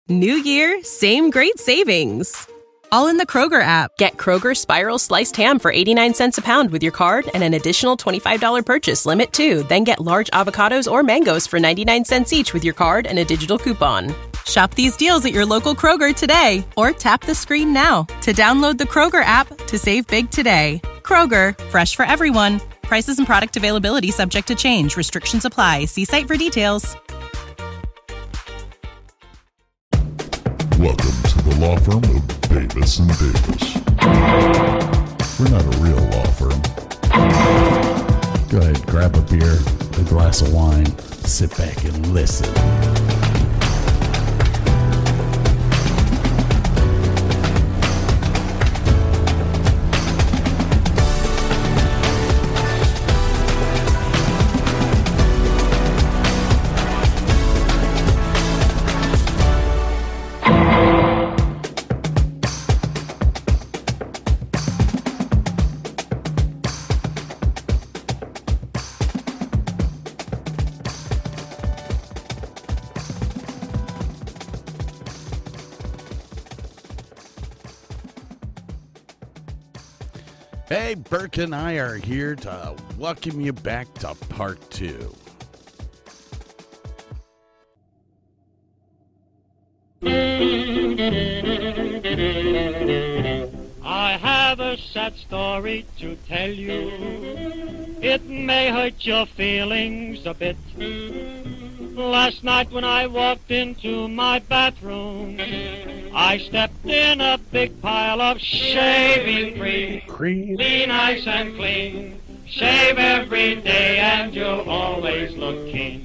New year, same great savings. All in the Kroger app. Get Kroger Spiral Sliced Ham for 89 cents a pound with your card and an additional $25 purchase limit, too. Then get large avocados or mangoes for 99 cents each with your card and a digital coupon. Shop these deals at your local Kroger today or tap the screen now to download the Kroger app to save big today. Kroger, fresh for everyone. Prices and product availability subject to change. Restrictions apply. See site for details. Welcome to the law firm of Davis & Davis. We're not a real law firm. Go ahead, grab a beer, a glass of wine, sit back and listen. Hey, Burke and I are here to welcome you back to part 2. I have a sad story to tell you. It may hurt your feelings a bit. Last night when I walked into my bathroom, I stepped in a big pile of shaving cream. Be nice and clean. Shave every day and you'll always look keen.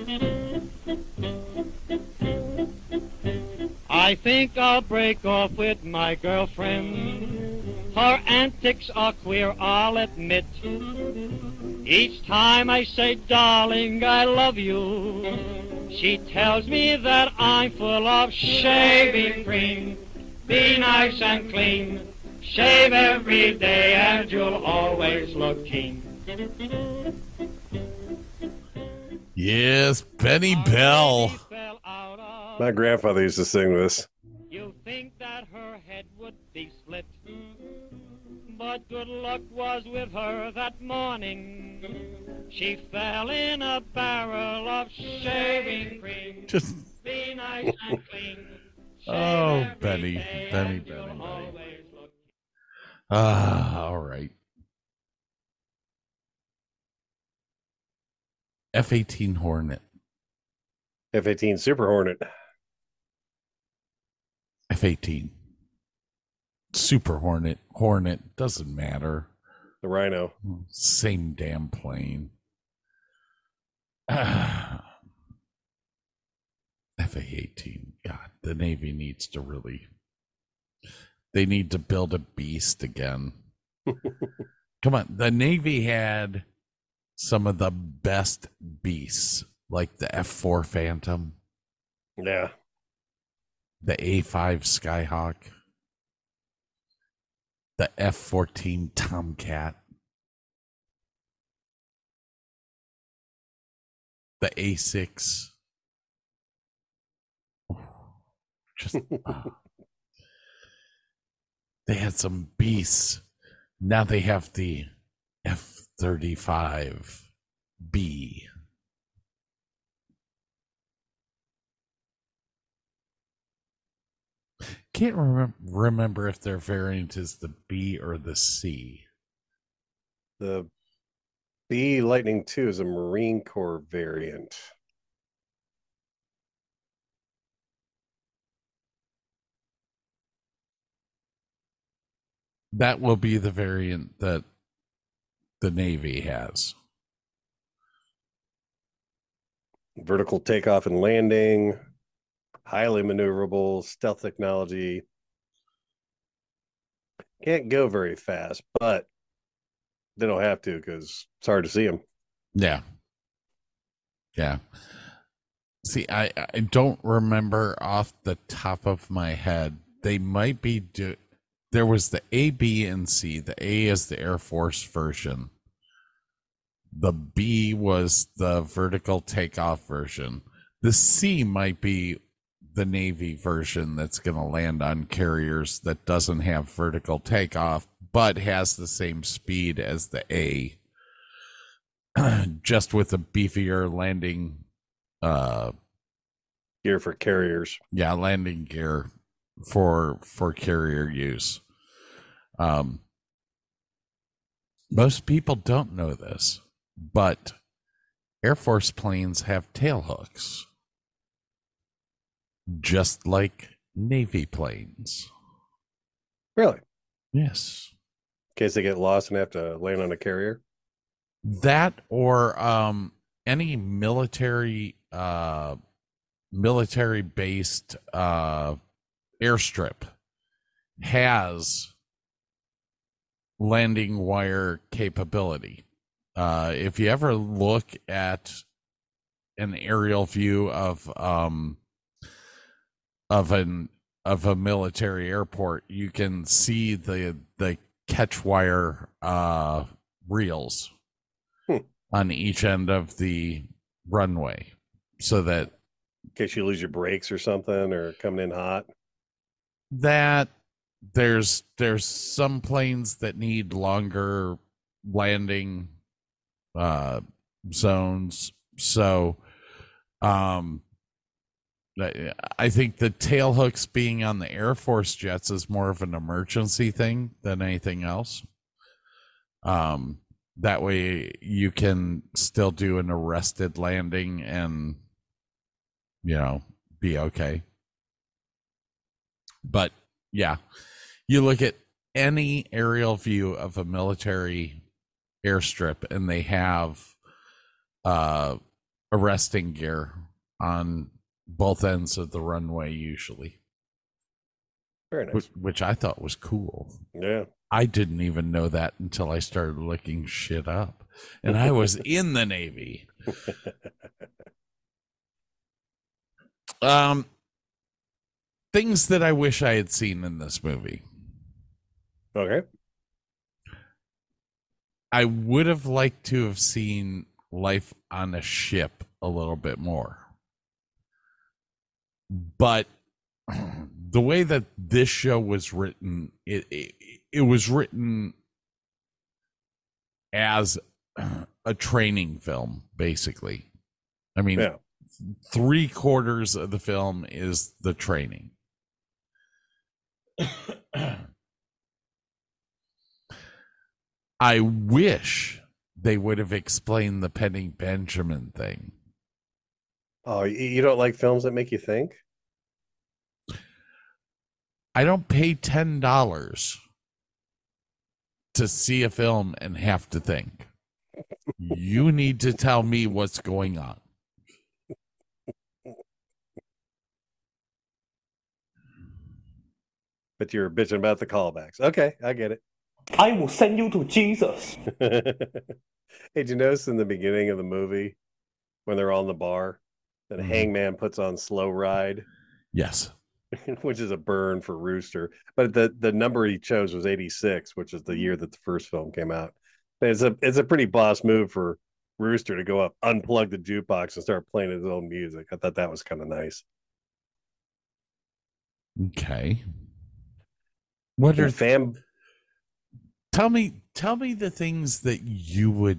I think I'll break off with my girlfriend. Her antics are queer, I'll admit. Each time I say, darling, I love you, she tells me that I'm full of shaving cream. Be nice and clean. Shave every day and you'll always look keen. Yes, Benny Bell. My grandfather used to sing this. You think that her head would be split, but good luck was with her that morning. She fell in a barrel of shaving cream. Just be nice and clean. Oh, Benny. All right. F-18 Hornet. F-18 Super Hornet. F-18. Super Hornet. Doesn't matter. The Rhino. Same damn plane. F-18. God, the Navy needs to really... They need to build a beast again. Come on. The Navy had some of the best beasts, like the F-4 Phantom. Yeah. The A-5 Skyhawk. The F-14 Tomcat. The A-6. They had some beasts. Now they have the F-35B. Can't remember if their variant is the B or the C. The B Lightning II is a Marine Corps variant. That will be the variant that the Navy has. Vertical takeoff and landing, highly maneuverable, stealth technology. Can't go very fast, but they don't have to because it's hard to see them. Yeah. See, I don't remember off the top of my head. They might be... There was the A, B, and C. The A is the Air Force version. The B was the vertical takeoff version. The C might be the Navy version that's going to land on carriers that doesn't have vertical takeoff, but has the same speed as the A, just with a beefier landing Gear for carriers. yeah, landing gear for carrier use. Most people don't know this, but Air Force planes have tail hooks, just like Navy planes. Really? Yes. In case they get lost and have to land on a carrier. That or any military based airstrip has landing wire capability. If you ever look at an aerial view of a military airport, you can see the catch wire reels on each end of the runway, so that In case you lose your brakes or something, or coming in hot. there's some planes that need longer landing zones. So I think the tail hooks being on the Air Force jets is more of an emergency thing than anything else. That way you can still do an arrested landing and, be okay. But yeah, you look at any aerial view of a military airstrip and they have arresting gear on both ends of the runway usually. Very nice. Which I thought was cool. Yeah. I didn't even know that until I started looking shit up. And I was in the Navy. Things that I wish I had seen in this movie. Okay. I would have liked to have seen life on a ship a little bit more. But the way that this show was written, it was written as a training film, basically. I mean, Yeah. 3/4 of the film is the training. I wish they would have explained the Penny Benjamin thing. Oh, you don't like films that make you think? I don't pay $10 to see a film and have to think. You need to tell me what's going on. But you're bitching about the callbacks. Okay, I get it. I will send you to Jesus. Hey, did you notice in the beginning of the movie when they're on the bar that Hangman puts on Slow Ride, Yes. which is a burn for Rooster. But the number he chose was 86, which is the year that the first film came out. It's a pretty boss move for Rooster to go up, unplug the jukebox, and start playing his own music. I thought that was kind of nice. Okay. What are And fam? tell me the things that you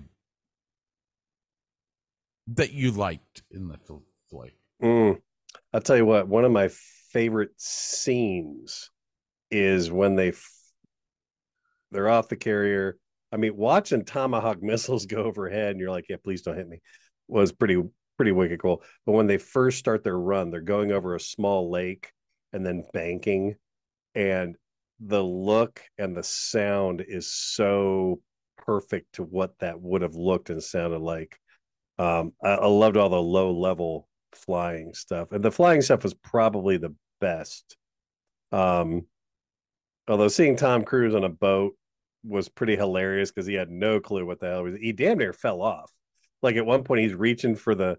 liked in the flick. I'll tell you what. One of my favorite scenes is when they're off the carrier. I mean, watching Tomahawk missiles go overhead, and you're like, "Yeah, please don't hit me," was pretty wicked cool. But when they first start their run, they're going over a small lake and then banking, and the look and the sound is so perfect to what that would have looked and sounded like. I loved all the low level flying stuff, and the flying stuff was probably the best. Although seeing Tom Cruise on a boat was pretty hilarious because he had no clue what the hell he was. He damn near fell off. Like at one point, he's reaching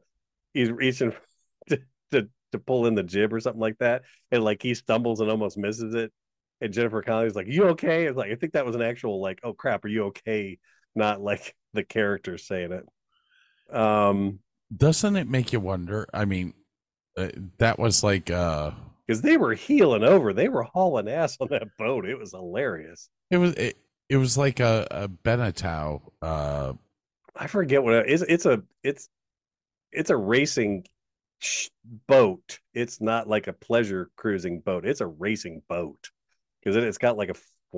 to pull in the jib or something like that, and like he stumbles and almost misses it. And Jennifer Connelly's like, "You okay?" It's like, I think that was an actual like, "Oh crap, are you okay?" Not like the character saying it. Doesn't it make you wonder? I mean, that was like because they were heeling over. They were hauling ass on that boat. It was hilarious. it was like a Beneteau. I forget what it is. It's a racing boat. It's not like a pleasure cruising boat. It's a racing boat because it's got like a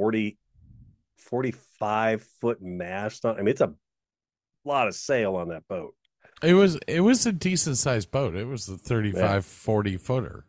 45-foot mast on. I mean, it's a lot of sail on that boat. It was a decent sized boat. It was the 35, 40 footer.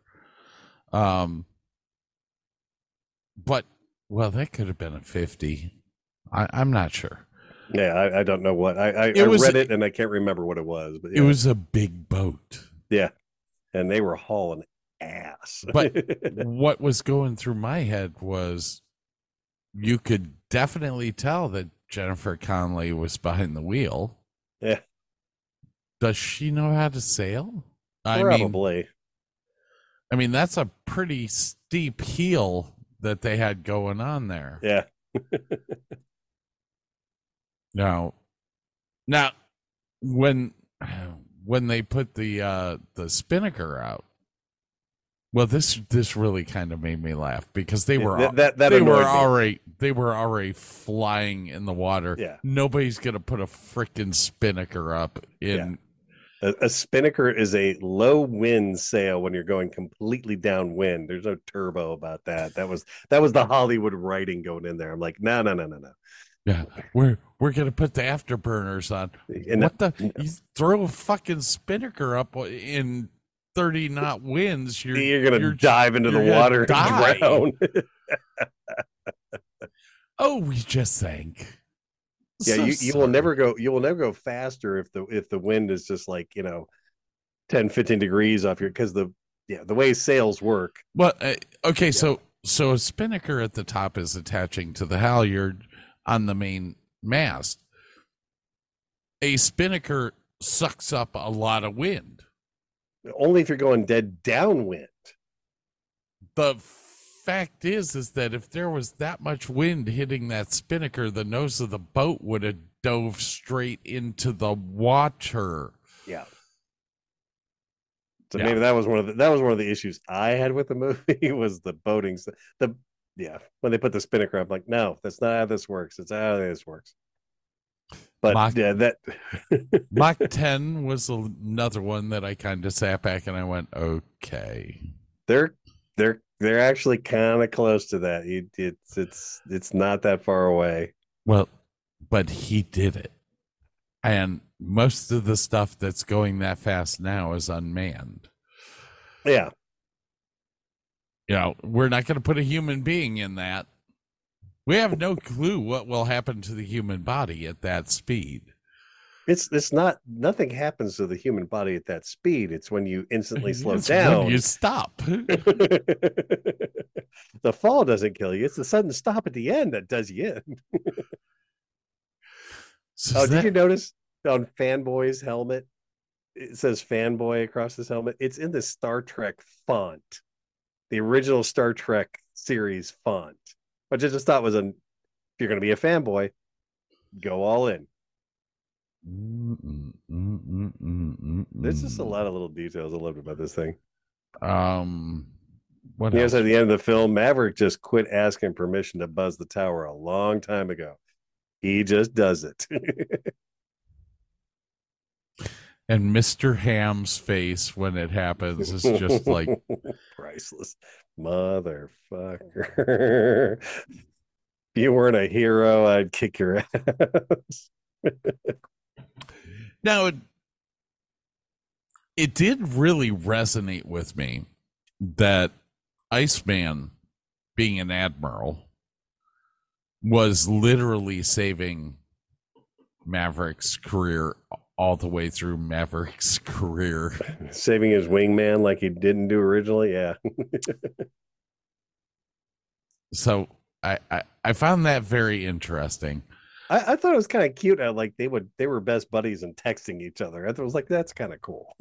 But well, that could have been a 50. I'm not sure. Yeah, I don't know what I read it and I can't remember what it was, but yeah. It was a big boat. Yeah, and they were hauling ass. But what was going through my head was, you could definitely tell that Jennifer Connelly was behind the wheel. Yeah. Does she know how to sail? Probably. I mean, that's a pretty steep heel that they had going on there. Yeah. Now, when they put the spinnaker out, well, this really kind of made me laugh because they were already flying in the water. Yeah, nobody's gonna put a frickin' spinnaker up in. Yeah. A spinnaker is a low wind sail when you're going completely downwind. There's no turbo about that. That was the Hollywood writing going in there. I'm like, no. Yeah, we're gonna put the afterburners on. You throw a fucking spinnaker up in 30 knot winds, you're gonna dive into the water and drown. Oh, we just sank. Yeah, you will never go faster if the wind is just like 10-15 degrees off your, because the way sails work. Well, okay, so a spinnaker at the top is attaching to the halyard on the main mast. A spinnaker sucks up a lot of wind. Only if you're going dead downwind. The fact is that if there was that much wind hitting that spinnaker, the nose of the boat would have dove straight into the water. Yeah. So maybe that was one of the issues I had with the movie was the boating. When they put the spinnaker up, I'm like, no, that's not how this works. It's how this works. But Mach 10 was another one that I kind of sat back and I went, okay. They're actually kind of close to that. It's not that far away. Well, but he did it. And most of the stuff that's going that fast now is unmanned. Yeah. We're not going to put a human being in that. We have no clue what will happen to the human body at that speed. It's not, nothing happens to the human body at that speed. It's when you instantly slow down. When you stop. The fall doesn't kill you. It's the sudden stop at the end that does you in. Did you notice on Fanboy's helmet? It says Fanboy across his helmet. It's in the Star Trek font, the original Star Trek series font, which I just thought was if you're going to be a fanboy, go all in. There's just a lot of little details I loved about this thing. What else? At the end of the film, Maverick just quit asking permission to buzz the tower a long time ago. He just does it. And Mr. Ham's face when it happens is just like priceless. Motherfucker. If you weren't a hero, I'd kick your ass. Now, it did really resonate with me that Iceman, being an admiral, was literally saving Maverick's career all the way through Maverick's career. Saving his wingman like he didn't do originally, yeah. So I found that very interesting. I thought it was kind of cute how like they were best buddies and texting each other. I thought it was like, that's kind of cool.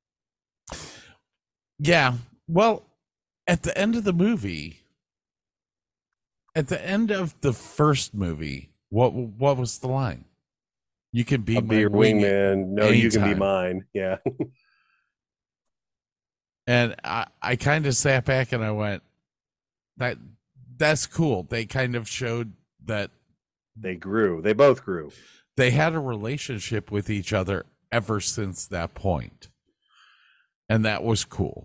Yeah. Well, at the end of the movie, at the end of the first movie, what was the line? You can be your wingman. No, anytime. You can be mine. Yeah. And I kind of sat back and I went, that's cool. They kind of showed that They grew. They both grew. they had a relationship with each other ever since that point. And that was cool.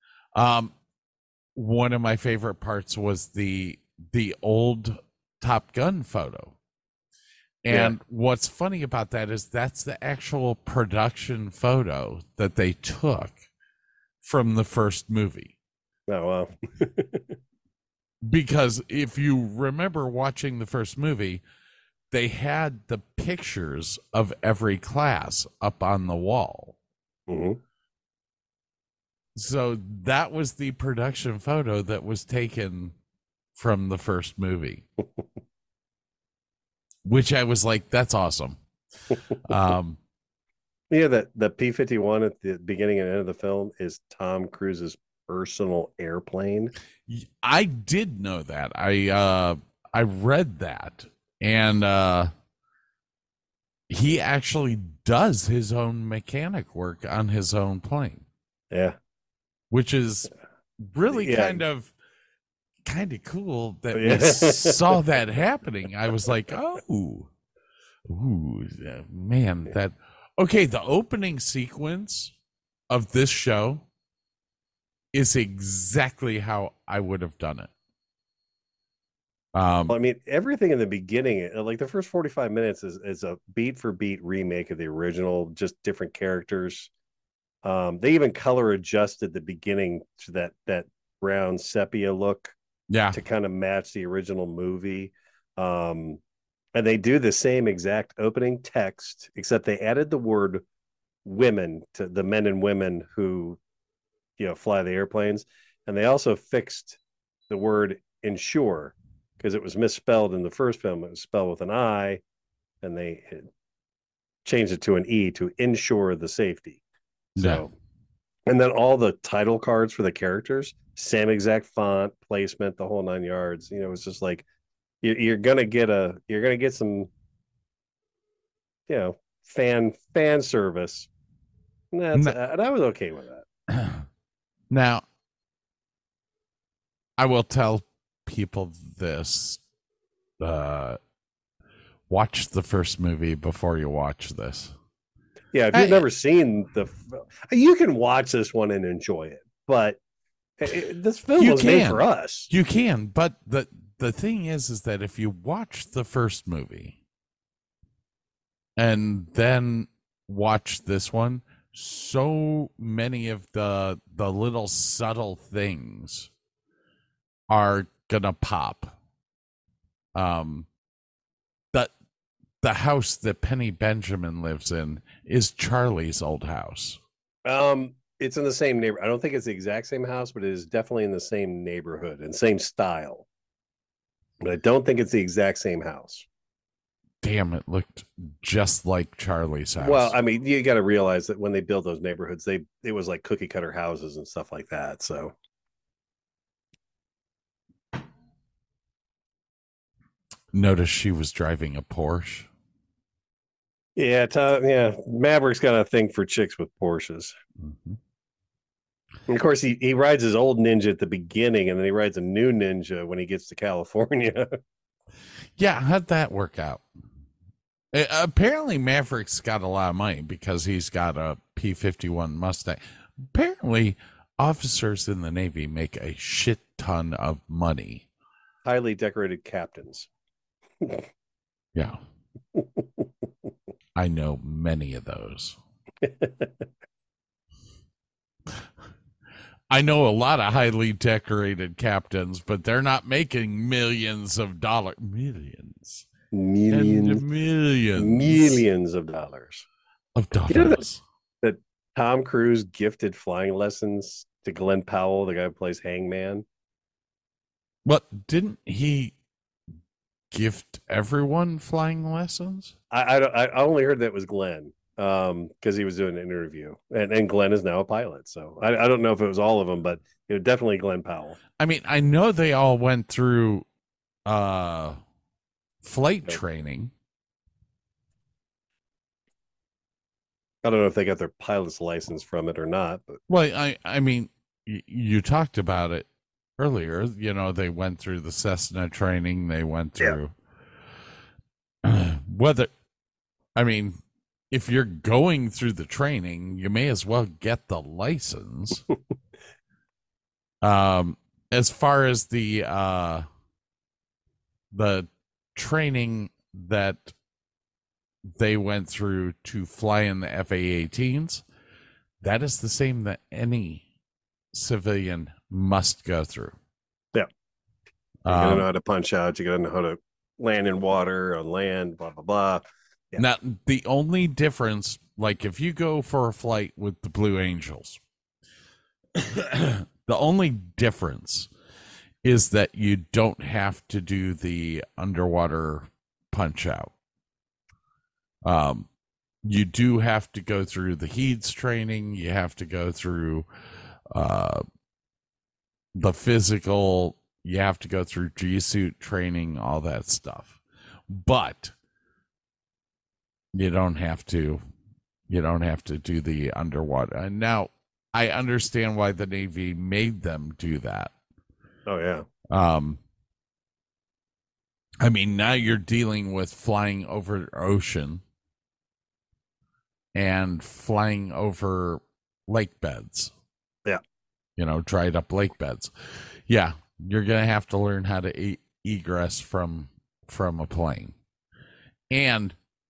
One of my favorite parts was the old Top Gun photo. And what's funny about that is that's the actual production photo that they took from the first movie. Oh, wow. Because if you remember watching the first movie, they had the pictures of every class up on the wall. Mm-hmm. So that was the production photo that was taken from the first movie. Which I was like, that's awesome. Yeah, that the P-51 at the beginning and end of the film is Tom Cruise's personal airplane. I did know that. I read that, and he actually does his own mechanic work on his own plane. Yeah, which is really kind of cool that we saw that happening. I was like, oh, ooh, man, that okay. The opening sequence of this show is exactly how I would have done it. Well, I mean, everything in the beginning, like the first 45 minutes is a beat for beat remake of the original, just different characters. They even color adjusted the beginning to that brown sepia look, to kind of match the original movie. And they do the same exact opening text, except they added the word women to the men and women who, fly the airplanes. And they also fixed the word insure, because it was misspelled in the first film. It was spelled with an I, and they changed it to an E to ensure the safety. So, and then all the title cards for the characters, same exact font, placement, the whole 9 yards. It's just like you're gonna get some, fan service. And I was okay with that. Now, I will tell people this: watch the first movie before you watch this. Yeah, if you've never seen you can watch this one and enjoy it, but this film was made for us. You can, but the thing is that if you watch the first movie and then watch this one, so many of the little subtle things are gonna pop. The house that Penny Benjamin lives in is Charlie's old house. It's in the same neighborhood. I don't think it's the exact same house, but it is definitely in the same neighborhood and same style. But I don't think it's the exact same house. Damn, it looked just like Charlie's house. Well, I mean, you got to realize that when they build those neighborhoods, it was like cookie cutter houses and stuff like that. So. Notice she was driving a Porsche. Yeah, Maverick's got a thing for chicks with Porsches. Mm-hmm. And of course, he rides his old Ninja at the beginning, and then he rides a new Ninja when he gets to California. Yeah, how'd that work out? Apparently, Maverick's got a lot of money because he's got a P-51 Mustang. Apparently, officers in the Navy make a shit ton of money. Highly decorated captains. Yeah. I know many of those. I know a lot of highly decorated captains, but they're not making millions of dollars. Millions of dollars. That Tom Cruise gifted flying lessons to Glenn Powell, the guy who plays Hangman. But didn't he gift everyone flying lessons? I only heard that was Glenn, because he was doing an interview, and Glenn is now a pilot. So I don't know if it was all of them, but it was definitely Glenn Powell. I mean, I know they all went through flight training. I don't know if they got their pilot's license from it or not, but well, I mean, you talked about it earlier. You know, they went through the Cessna training. They went through whether, I mean, if you're going through the training, you may as well get the license. As far as the training that they went through to fly in the FA-18s, that is the same that any civilian must go through. Yeah. You gotta know how to punch out. You gotta know how to land in water, on land, blah, blah, blah. Yeah. Now, the only difference, like if you go for a flight with the Blue Angels, the only difference is that you don't have to do the underwater punch out. You do have to go through the HEEDS training. You have to go through the physical. You have to go through G-suit training, all that stuff. But you don't have to do the underwater. And now I understand why the Navy made them do that. Oh yeah. I mean, now you're dealing with flying over ocean and flying over lake beds. Yeah. You know, dried up lake beds. Yeah, you're going to have to learn how to egress from a plane. And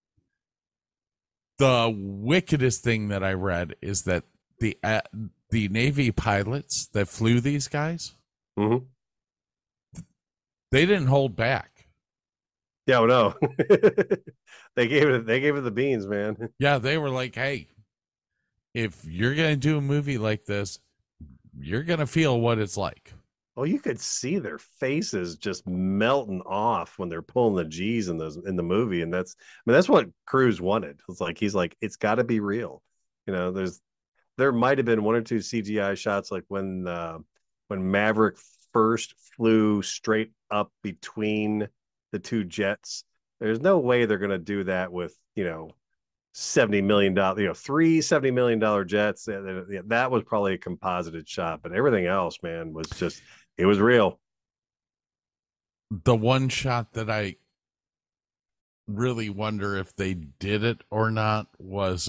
the wickedest thing that I read is that the Navy pilots that flew these guys, mm-hmm. they didn't hold back. Yeah, no. They gave it the beans, man. Yeah, they were like, hey, if you're going to do a movie like this, you're going to feel what it's like. Oh, you could see their faces just melting off when they're pulling the G's in the movie, and that's what Cruise wanted. It's like he's like, it's got to be real. You know, there might have been one or two CGI shots, like when Maverick first flew straight up between the two jets. There's no way they're going to do that with, $70 million, three $70 million jets. That was probably a composited shot, but everything else, man, was just, it was real. The one shot that I really wonder if they did it or not was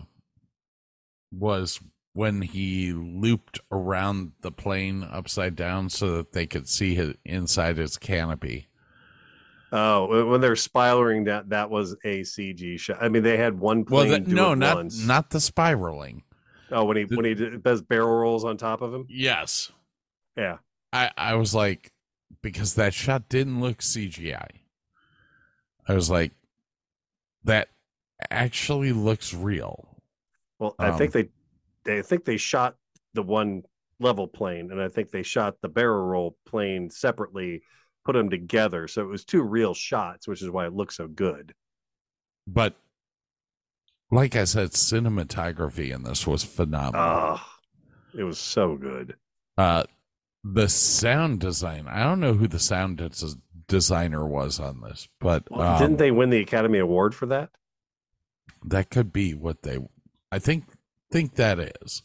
when he looped around the plane upside down so that they could see inside his canopy. Oh, when they're spiraling, that was a CG shot. I mean, they had one plane. Not the spiraling. Oh, when he does barrel rolls on top of him. Yes. Yeah. I was like, because that shot didn't look CGI. I was like, that actually looks real. Well, I think they shot the one level plane, and I think they shot the barrel roll plane separately, put them together, so it was two real shots, which is why it looked so good. But like I said, cinematography in this was phenomenal. It was so good. The sound design, I don't know who the sound designer was on this, but didn't they win the Academy Award for that? That could be what I think that is.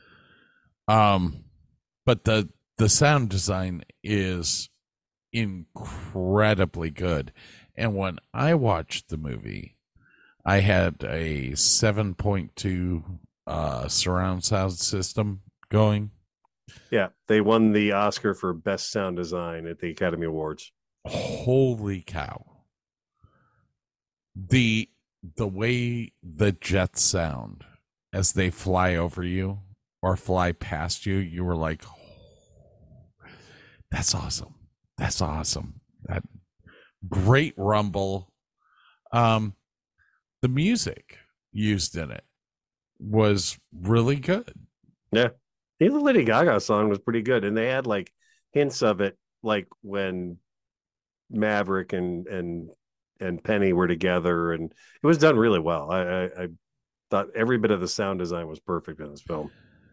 But the sound design is incredibly good. And when I watched the movie, I had a 7.2 surround sound system going. Yeah, they won the Oscar for Best Sound Design at the Academy Awards. Holy cow. The way the jets sound as they fly over you or fly past you, you were like, oh, that's awesome. That's awesome. That great rumble. The music used in it was really good. Yeah. The Lady Gaga song was pretty good. And they had like hints of it, like when Maverick and Penny were together, and it was done really well. I thought every bit of the sound design was perfect in this film.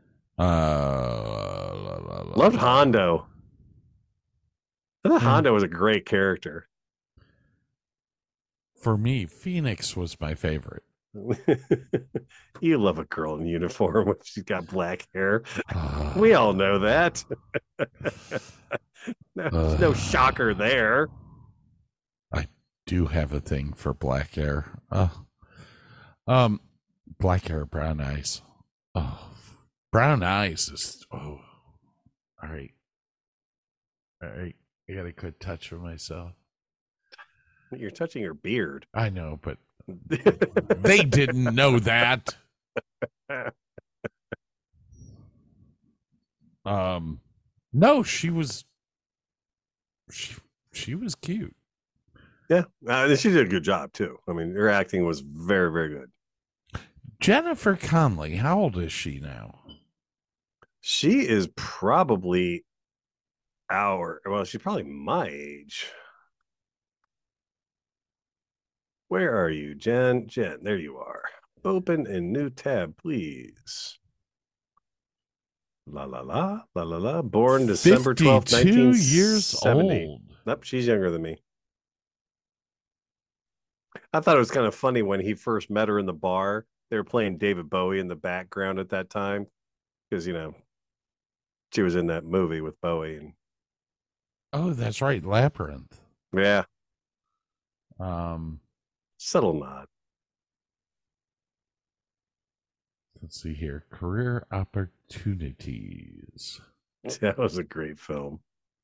Loved Hondo. I thought Hondo was a great character. For me, Phoenix was my favorite. You love a girl in uniform when she's got black hair. We all know that. No shocker there. I do have a thing for black hair. Black hair, brown eyes. Oh, brown eyes is all right. All right. I gotta quit touching myself. You're touching your beard. I know, but they didn't know that. No, she was cute. Yeah, she did a good job too. I mean, her acting was very, very good. Jennifer Connelly, how old is she now? She is probably she's probably my age. Where are you, Jen? Jen, there you are. Open a new tab, please. La la la la la la. Born December 12th, 52 years 1970. old. Nope, she's younger than me. I thought it was kind of funny when he first met her in the bar. They were playing David Bowie in the background at that time because, she was in that movie with Bowie. And Oh, that's right, Labyrinth. yeah, Um, subtle nod. let's see here. Career opportunities. That was a great film.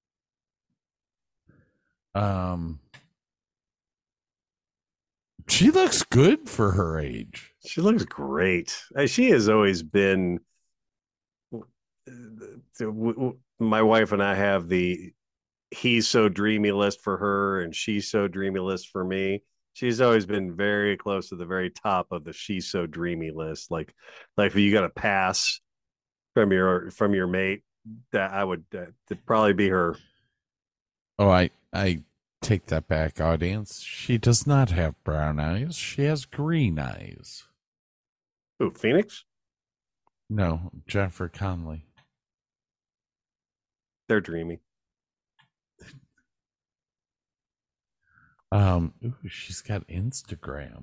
She looks good for her age. She looks great. She has always been. My wife and I have the "he's so dreamy" list for her, and "she's so dreamy" list for me. She's always been very close to the very top of the "she's so dreamy" list. Like if you got a pass from your mate, that I would probably be her. Oh, I take that back, audience. She does not have brown eyes. She has green eyes. Who, Phoenix? No, Jennifer Connelly. They're dreamy. She's got Instagram.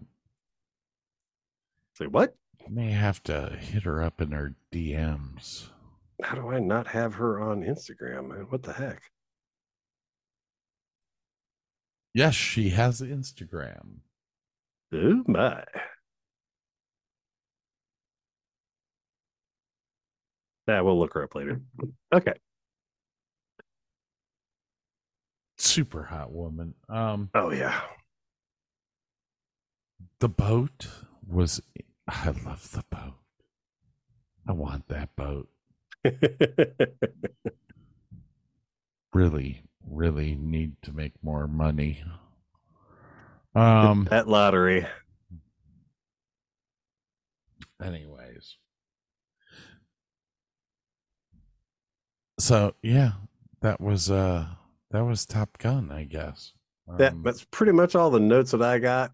Say what? May have to hit her up in her DMs. How do I not have her on Instagram, man? What the heck? Yes, she has Instagram. Oh my. Yeah, we'll look her up later. Okay. Super hot woman. Oh yeah. The boat was. I love the boat. I want that boat. Really, really need to make more money. That lottery. Anyways. So yeah, that was Top Gun, I guess. That's pretty much all the notes that I got.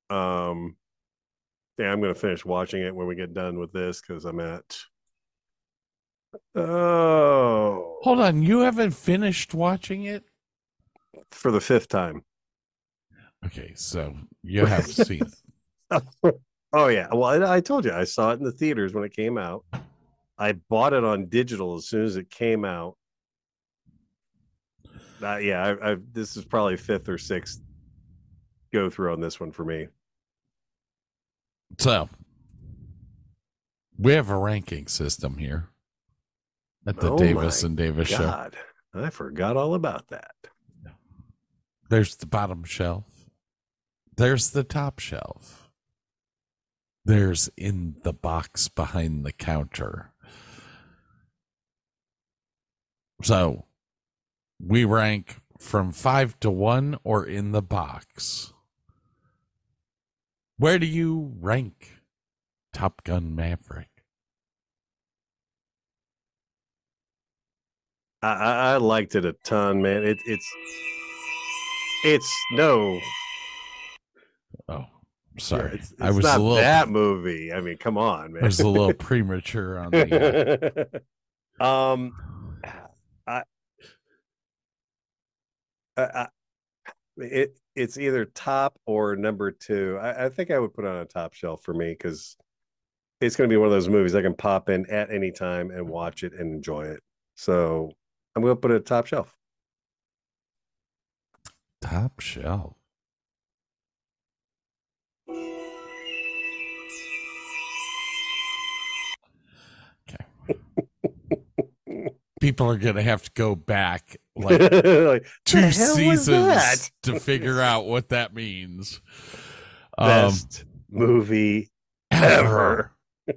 Yeah, I'm gonna finish watching it when we get done with this because I'm at. Oh, hold on, you haven't finished watching it for the 5th time. Okay, so you have seen it. Oh yeah, well, I told you I saw it in the theaters when it came out. I bought it on digital as soon as it came out. Yeah, this is probably 5th or 6th go through on this one for me. So we have a ranking system here at the Davis and Davis show. I forgot all about that. There's the bottom shelf. There's the top shelf. There's in the box behind the counter. So we rank from 5 to 1 or in the box. Where do you rank Top Gun Maverick? I liked it a ton, man. It's no. Oh, sorry. It's I was not a little, that movie. I mean, come on, man. I was a little premature on the. it's either top or number two. I think I would put it on a top shelf for me because it's going to be one of those movies I can pop in at any time and watch it and enjoy it. So I'm going to put it at top shelf. Top shelf. People are going to have to go back like Like, 2 seasons to figure out what that means. Best movie ever.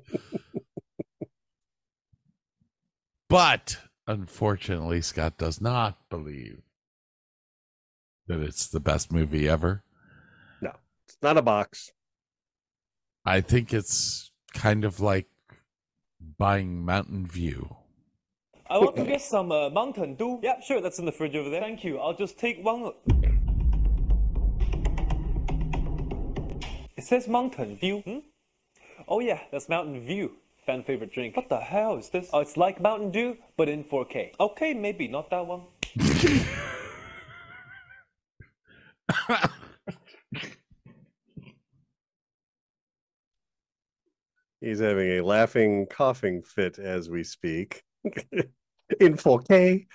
But unfortunately, Scott does not believe that it's the best movie ever. No, it's not a box. I think it's kind of like buying Mountain View. I want to get some Mountain Dew. Yeah, sure, that's in the fridge over there. Thank you. I'll just take one. It says Mountain View. Oh yeah, that's Mountain View. Fan favorite drink. What the hell is this? Oh, it's like Mountain Dew, but in 4K. Okay, maybe not that one. He's having a laughing, coughing fit as we speak. In 4K.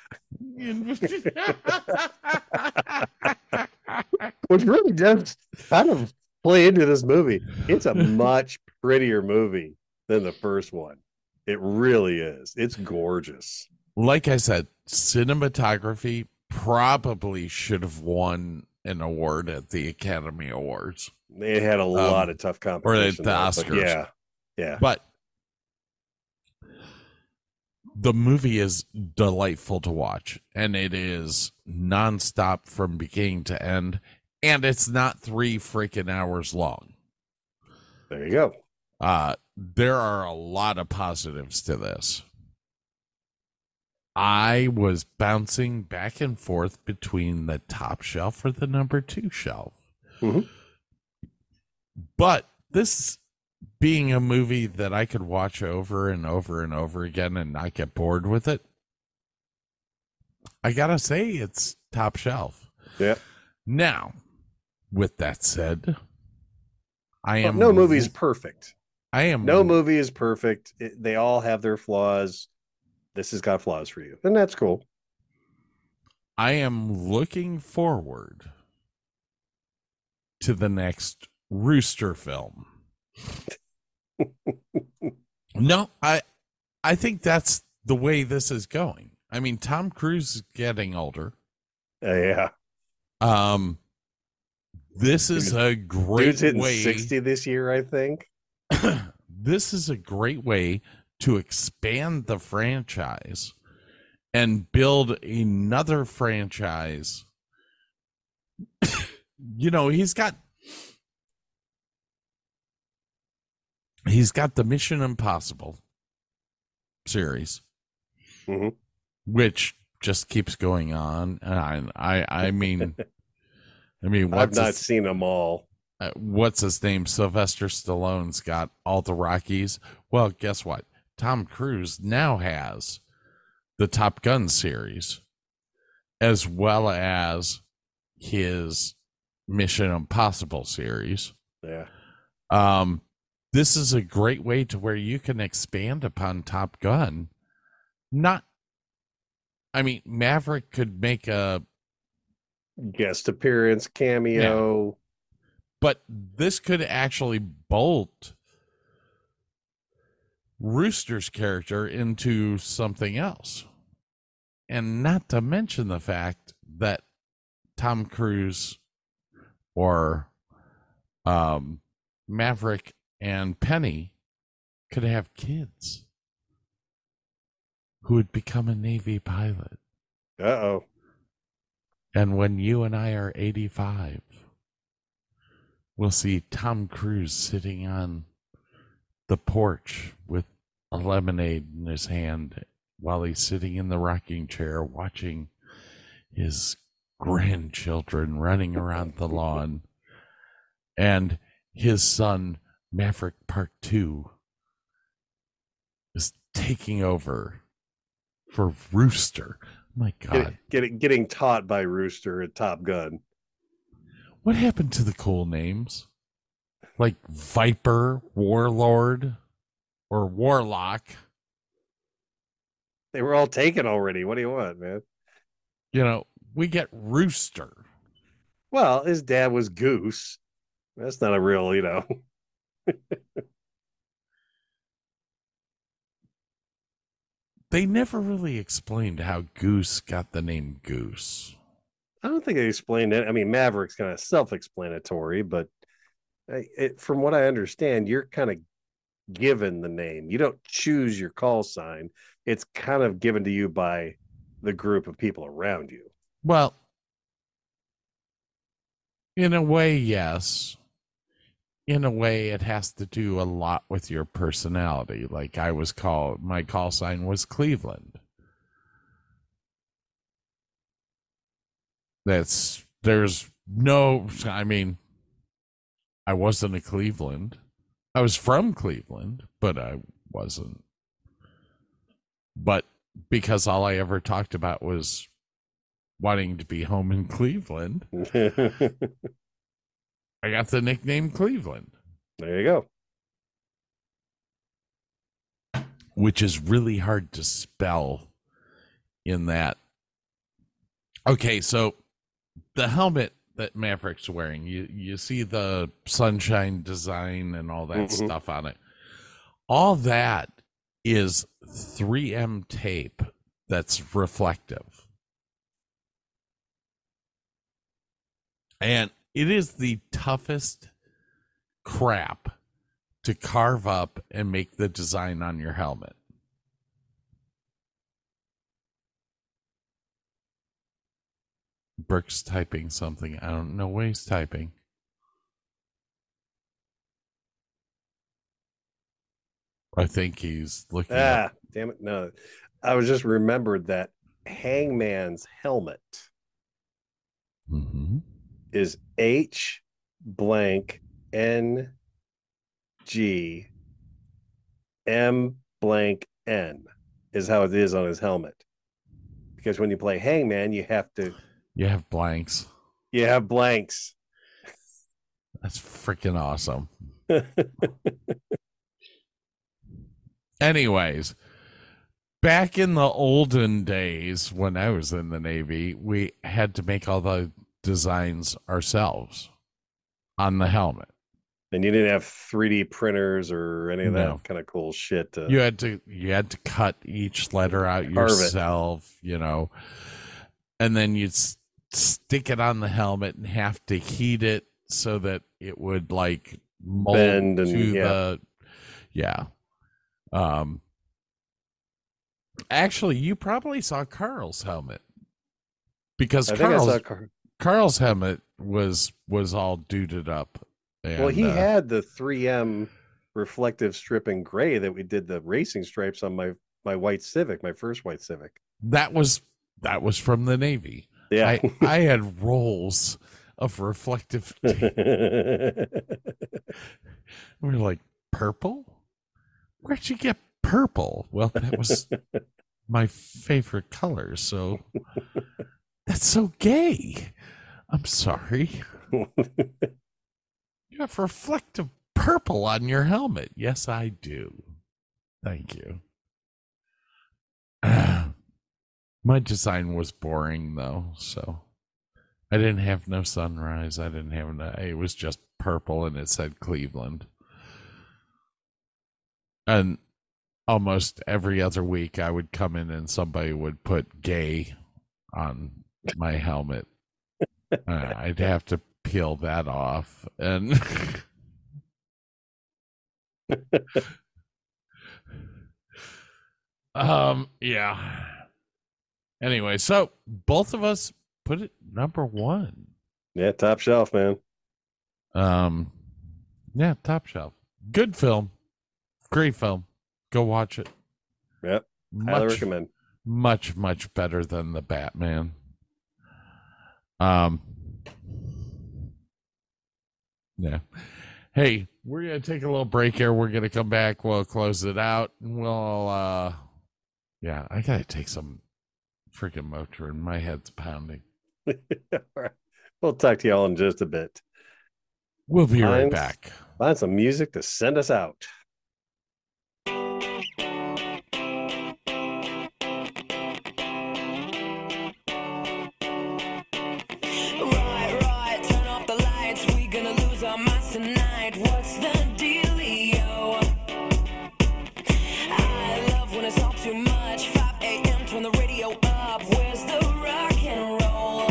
Which really does kind of play into this movie. It's a much prettier movie than the first one. It really is. It's gorgeous. Like I said, cinematography probably should have won an award at the Academy Awards. They had a lot of tough competition. Or the Oscars. Yeah. But the movie is delightful to watch, and it is nonstop from beginning to end, and it's not 3 freaking hours long. There you go. There are a lot of positives to this. I was bouncing back and forth between the top shelf or the number 2 shelf. Mm-hmm. But this being a movie that I could watch over and over and over again and not get bored with it, I gotta say it's top shelf. Yeah. Now, with that said, no movie is perfect. No movie is perfect. They all have their flaws. This has got flaws for you, and that's cool. I am looking forward to the next Rooster film. No, I think that's the way this is going. I mean, Tom Cruise is getting older. Yeah. This is a great way. 60 this year, I think. This is a great way to expand the franchise and build another franchise. You know, he's got the Mission Impossible series, mm-hmm. which just keeps going on. And I mean, I've not seen them all. What's his name? Sylvester Stallone's got all the Rockies. Well, guess what? Tom Cruise now has the Top Gun series, as well as his Mission Impossible series. Yeah. This is a great way to where you can expand upon Top Gun. Maverick could make a guest appearance, cameo. Yeah. But this could actually bolt Rooster's character into something else. And not to mention the fact that Tom Cruise or Maverick and Penny could have kids who would become a Navy pilot. Uh-oh. And when you and I are 85, we'll see Tom Cruise sitting on the porch with a lemonade in his hand while he's sitting in the rocking chair watching his grandchildren running around the lawn. And his son, Maverick Part 2, is taking over for Rooster. My God. Getting taught by Rooster at Top Gun. What happened to the cool names? Like Viper, Warlord, or Warlock. They were all taken already. What do you want, man? You know, we get Rooster. Well, his dad was Goose. That's not a real, They never really explained how Goose got the name Goose. I don't think they explained it. I mean, Maverick's kind of self-explanatory, but from what I understand, you're kind of given the name. You don't choose your call sign. It's kind of given to you by the group of people around you. Well, in a way, yes. In a way, it has to do a lot with your personality. Like my call sign was Cleveland. I wasn't a Cleveland. I was from Cleveland, but I wasn't. But because all I ever talked about was wanting to be home in Cleveland, I got the nickname Cleveland. There you go. Which is really hard to spell in that. Okay, so the helmet that Maverick's wearing, you see the sunshine design and all that stuff on it. All that is 3M tape that's reflective. And it is the toughest crap to carve up and make the design on your helmet. Brooks typing something. I don't know what he's typing. I think he's looking up. Damn it. No, I was just remembered that Hangman's helmet is H blank N G M blank N is how it is on his helmet. Because when you play Hangman, you have blanks. You have blanks. That's freaking awesome. Anyways, back in the olden days when I was in the Navy, we had to make all the designs ourselves on the helmet. And you didn't have 3D printers or any of that kind of cool shit. You had to cut each letter out yourself, and then you'd stick it on the helmet and have to heat it so that it would like mold bend and to actually, you probably saw Carl's helmet because Carl's helmet was all duded up. And, he had the 3M reflective strip in gray that we did the racing stripes on my white Civic, my first white Civic. That was from the Navy. Yeah, I had rolls of reflective tape. We're like, purple? Where'd you get purple? Well, that was my favorite color, so that's so gay. I'm sorry. You have reflective purple on your helmet. Yes, I do. Thank you. My design was boring, though, so I didn't have no sunrise. I didn't have it was just purple, and it said Cleveland. And almost every other week, I would come in and somebody would put gay on my helmet. I'd have to peel that off. And yeah. Anyway, so both of us put it number 1. Yeah, top shelf, man. Yeah, top shelf. Good film. Great film. Go watch it. Yep. Highly recommend. Much, much better than the Batman. Yeah. Hey, we're going to take a little break here. We're going to come back. We'll close it out. We'll, I got to take some freaking Motrin. My head's pounding. All right. We'll talk to y'all in just a bit. We'll be right back. Find some music to send us out. Right, turn off the lights. We gonna lose our minds tonight. What's the dealio? I love when it's all too much. 5 a.m. turn the radio up. Where's the rock and roll?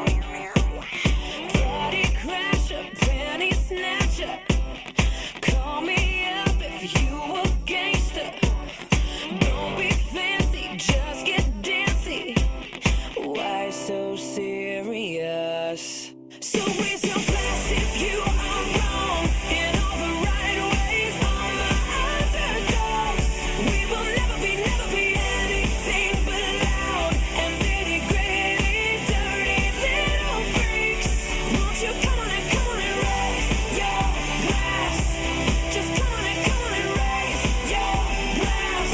Party crasher, penny snatcher. Call me up if you a gangster. Don't be fancy, just get dancy. Why so serious? So raise your glass if you are wrong in all the right ways. On the underdogs, we will never be anything but loud and nitty gritty, dirty little freaks. Won't you come on and raise your glass? Just come on and raise your glass.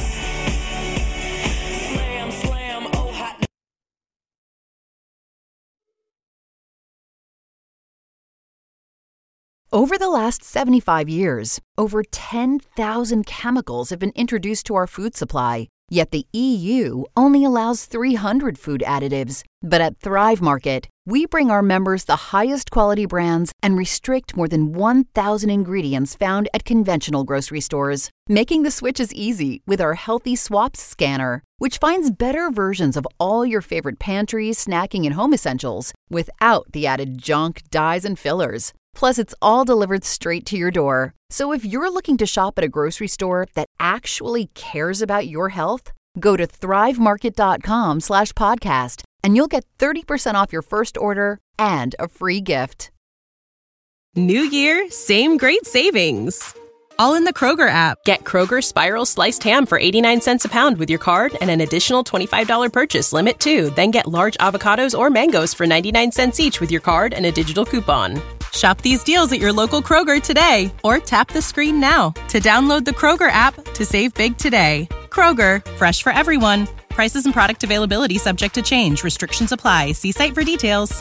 Slam, slam, oh hot. Over the last 75 years, over 10,000 chemicals have been introduced to our food supply. Yet the EU only allows 300 food additives. But at Thrive Market, we bring our members the highest quality brands and restrict more than 1,000 ingredients found at conventional grocery stores, making the switches easy with our Healthy Swaps scanner, which finds better versions of all your favorite pantry, snacking, and home essentials without the added junk, dyes, and fillers. Plus, it's all delivered straight to your door. So if you're looking to shop at a grocery store that actually cares about your health, go to thrivemarket.com/podcast and you'll get 30% off your first order and a free gift. New year, same great savings. All in the Kroger app. Get Kroger Spiral Sliced Ham for 89 cents a pound with your card and an additional $25 purchase limit too. Then get large avocados or mangoes for 99 cents each with your card and a digital coupon. Shop these deals at your local Kroger today or tap the screen now to download the Kroger app to save big today. Kroger, fresh for everyone. Prices and product availability subject to change. Restrictions apply. See site for details.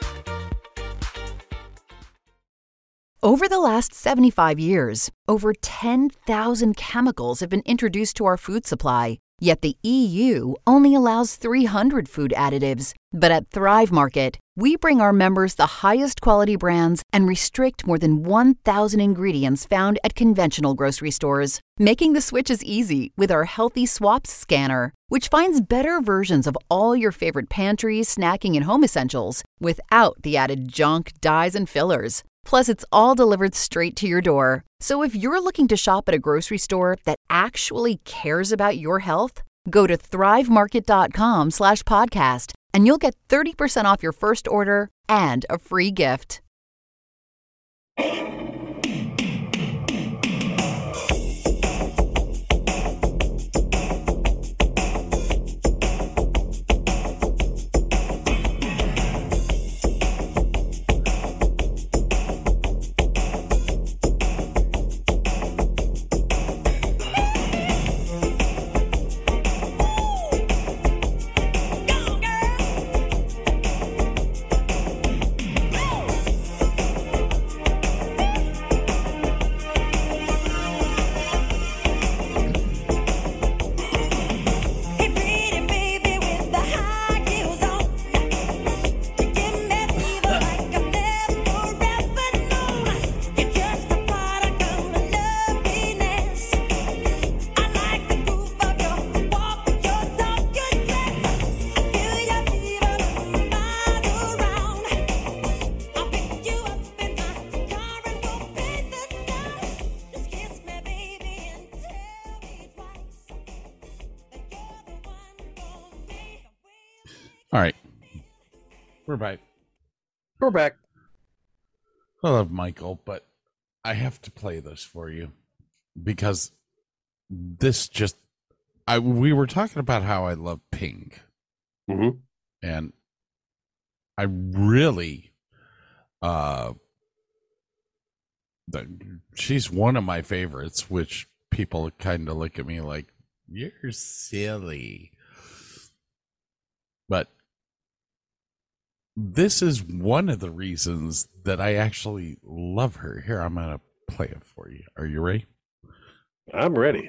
Over the last 75 years, over 10,000 chemicals have been introduced to our food supply. Yet the EU only allows 300 food additives. But at Thrive Market, we bring our members the highest quality brands and restrict more than 1,000 ingredients found at conventional grocery stores, making the switches easy with our Healthy Swaps scanner, which finds better versions of all your favorite pantry, snacking, and home essentials without the added junk, dyes, and fillers. Plus, it's all delivered straight to your door. So if you're looking to shop at a grocery store that actually cares about your health, go to thrivemarket.com/podcast and you'll get 30% off your first order and a free gift. All right. We're back. We're back. I love Michael, but I have to play this for you because this just we were talking about how I love Pink. Mm-hmm. And I really she's one of my favorites, which people kind of look at me like, you're silly. But this is one of the reasons that I actually love her. Here, I'm going to play it for you. Are you ready? I'm ready.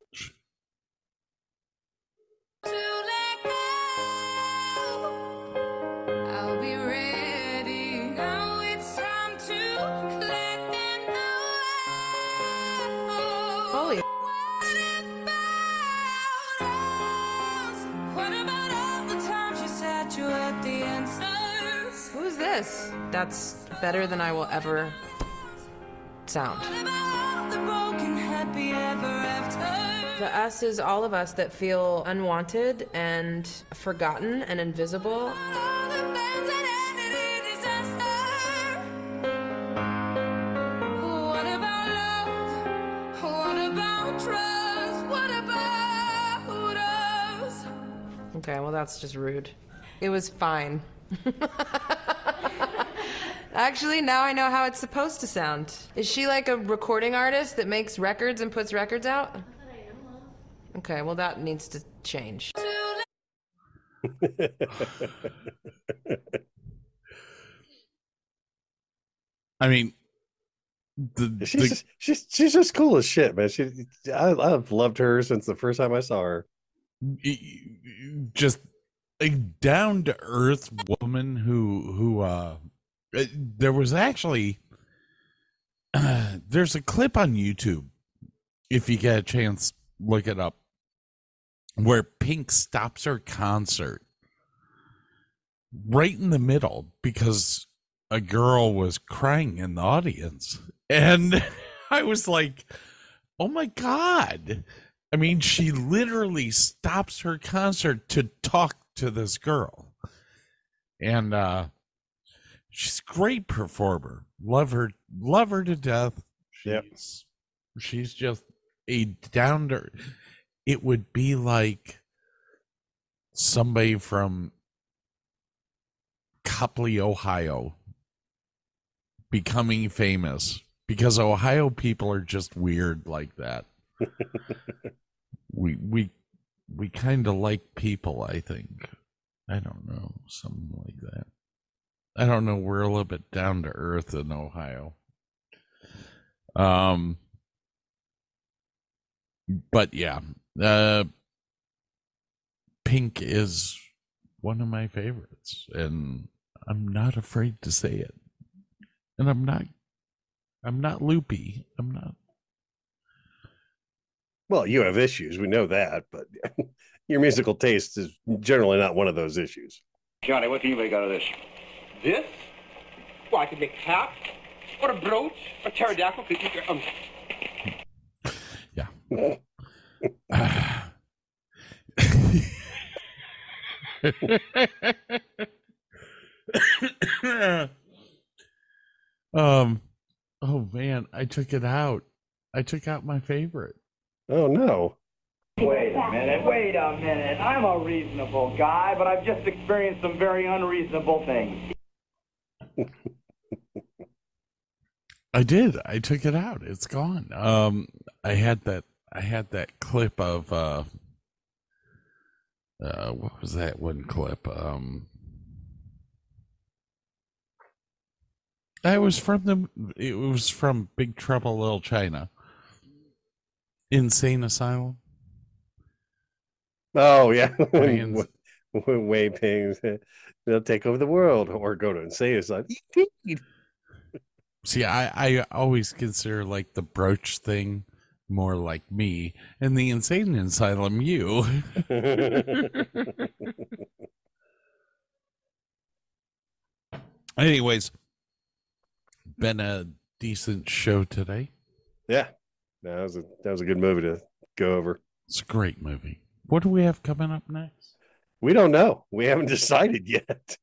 I'll be ready. Now it's time to let them know. Holy. What about all the times you said you had the answers? Who's this? That's better than I will ever sound. What about all the broken happy ever after? The us is all of us that feel unwanted and forgotten and invisible. All the plans that ended in disaster. What about love? What about trust? What about us? Okay, well, that's just rude. It was fine. Actually, now I know how it's supposed to sound. Is she like a recording artist that makes records and puts records out? Okay, well, that needs to change. I mean, she's just cool as shit, man. I've loved her since the first time I saw her. Just a down to earth woman who there was actually there's a clip on YouTube, if you get a chance, look it up, where Pink stops her concert right in the middle because a girl was crying in the audience. And I was like, oh my God. I mean, she literally stops her concert to talk to this girl. And she's a great performer. Love her to death. She's just a down to, it would be like somebody from Copley, Ohio becoming famous, because Ohio people are just weird like that. we kind of like people, I think. I don't know, something like that. I don't know, we're a little bit down to earth in Ohio. But yeah, Pink is one of my favorites, and I'm not afraid to say it. And I'm not loopy. I'm not. Well, you have issues. We know that, but your musical taste is generally not one of those issues. Johnny, what can you make out of this? This? Well, I could make a hat, or a brooch, or pterodactyl. Yeah. Oh man, I took it out. I took out my favorite. Oh no. Wait a minute. I'm a reasonable guy, but I've just experienced some very unreasonable things. I did. I took it out. It's gone. I had that clip of what was that one clip? It was from Big Trouble in Little China. Insane Asylum. Oh yeah. Way Pings, they'll take over the world or go to Insane Asylum. See, I always consider like the brooch thing more like me, and the Insane Asylum you. Anyways, been a decent show today. Yeah, that was a good movie to go over. It's a great movie. What do we have coming up next? We don't know. We haven't decided yet.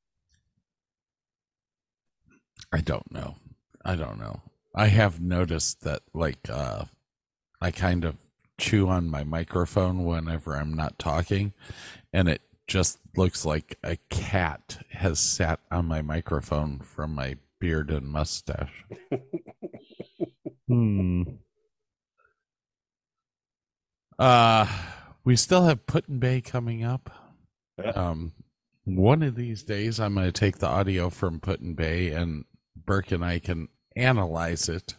I don't know. I have noticed that, like, I kind of chew on my microphone whenever I'm not talking, and it just looks like a cat has sat on my microphone from my beard and mustache. We still have Put in Bay coming up. One of these days, I'm going to take the audio from Put in Bay, and Burke and I can analyze it.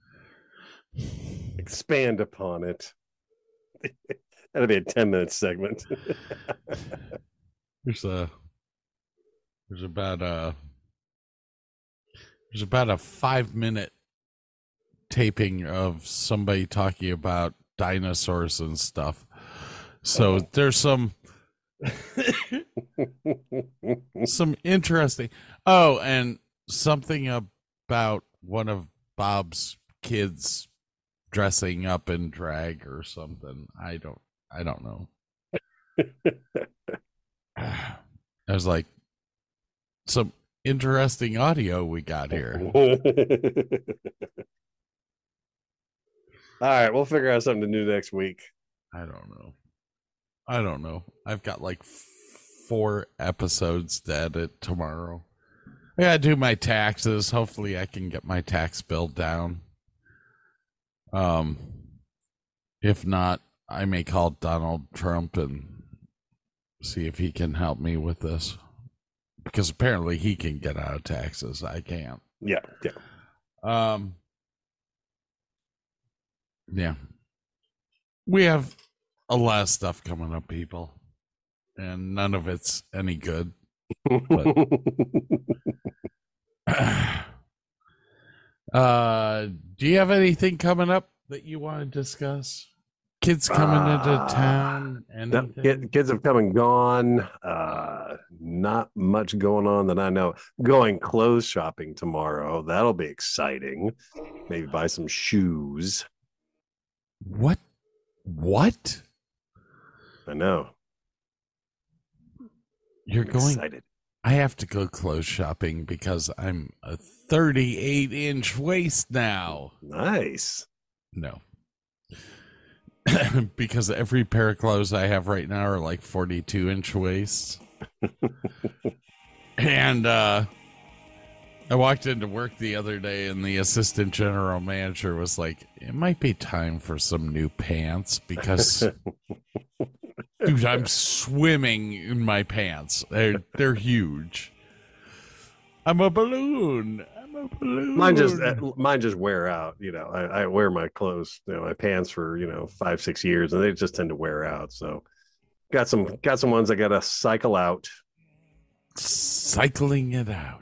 Expand upon it. That'll be a 10-minute segment. There's about a 5-minute taping of somebody talking about dinosaurs and stuff. So there's some interesting. Oh, and something about one of Bob's kids dressing up in drag or something. I don't know. I was like, some interesting audio we got here. All right, we'll figure out something to do next week. I don't know. I've got like 4 episodes to edit tomorrow. I gotta do my taxes. Hopefully I can get my tax bill down. If not, I may call Donald Trump and see if he can help me with this. Because apparently he can get out of taxes. I can't. Yeah. Yeah. We have a lot of stuff coming up, people. And none of it's any good. But, do you have anything coming up that you want to discuss? Kids coming into town? Kids have come and gone. Not much going on that I know. Going clothes shopping tomorrow. That'll be exciting. Maybe buy some shoes. What? I know. You're going. Excited. I have to go clothes shopping because I'm a 38-inch waist now. Nice. No. Because every pair of clothes I have right now are like 42-inch waists. And I walked into work the other day and the assistant general manager was like, it might be time for some new pants because dude, I'm swimming in my pants. They're huge. I'm a balloon. Mine just wear out. You know, I wear my clothes, my pants for 5-6 years, and they just tend to wear out. So, got some ones I got to cycle out. Cycling it out.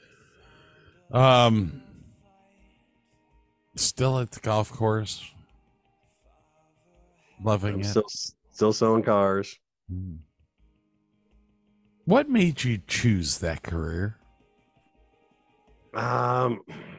Still at the golf course. Loving it. Still selling cars. What made you choose that career? Well,